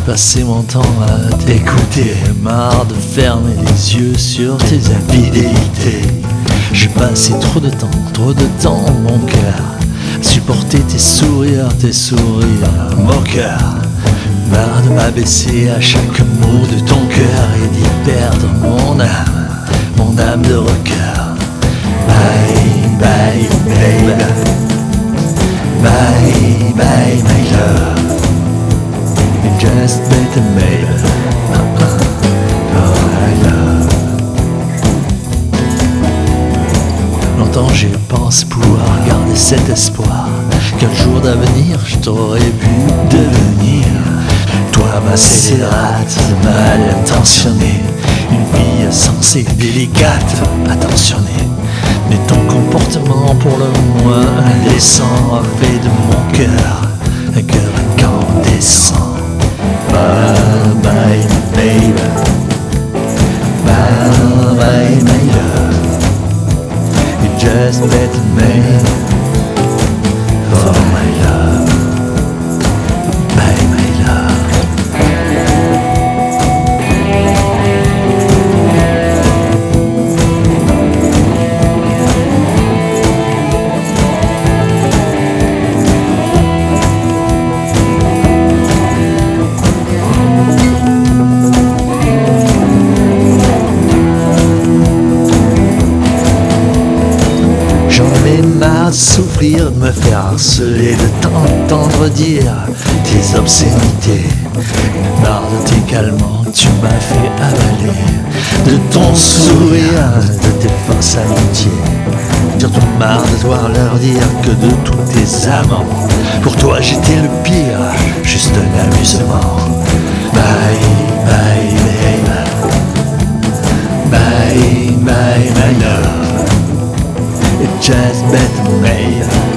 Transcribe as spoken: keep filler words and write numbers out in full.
passé mon temps à t'écouter. Marre de fermer les yeux sur tes infidélités. J'ai passé trop de temps, trop de temps, mon cœur, à supporter tes sourires, tes sourires, mon cœur. Marre de m'abaisser à chaque mot de ton cœur et d'y perdre mon âme, mon âme de rocker. Bye, bye, baby. Bye, bye, my love. You just better maybe. Uh-uh. Oh, I love. Longtemps j'ai pensé pouvoir garder cet espoir qu'un jour d'avenir je t'aurais vu devenir. Toi ma scélérate, mal intentionnée, une fille sensée, délicate, attentionnée. Mais ton comportement pour le moins indécent a fait de mon cœur un cœur incandescent. Bye bye baby, bye bye my love. You just better me for my love. Bye my love. Marre de souffrir, de me faire harceler, de t'entendre dire tes obscénités. Marre de tes calmants que tu m'as fait avaler, de ton sourire, de tes fausses amitiés. Surtout marre de devoir leur dire que de tous tes amants, pour toi j'étais le pire, juste un amusement. Bye, bye, baby. Bye, bye, my love. It just better made